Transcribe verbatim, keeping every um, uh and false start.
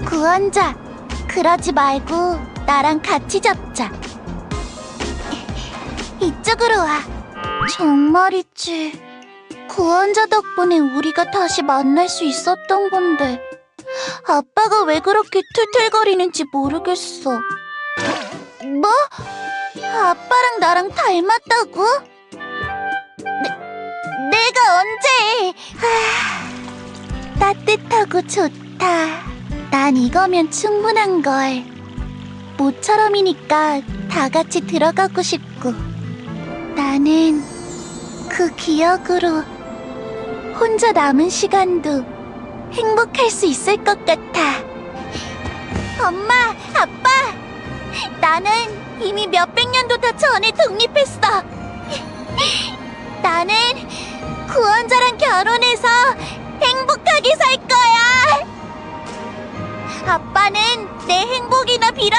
구원자, 그러지 말고 나랑 같이 잡자. 이쪽으로 와. 정말이지. 구원자 덕분에 우리가 다시 만날 수 있었던 건데 아빠가 왜 그렇게 툴툴거리는지 모르겠어. 뭐? 아빠랑 나랑 닮았다고? 내, 내가 언제? 하, 따뜻하고 좋다. 난 이거면 충분한걸. 모처럼이니까 다 같이 들어가고 싶고, 나는 그 기억으로 혼자 남은 시간도 행복할 수 있을 것 같아. 엄마, 아빠, 나는 이미 몇백 년도 더 전에 독립했어. 나는 구원자랑 결혼해서 행복하게 살 거야. 아빠는 내 행복이나 빌어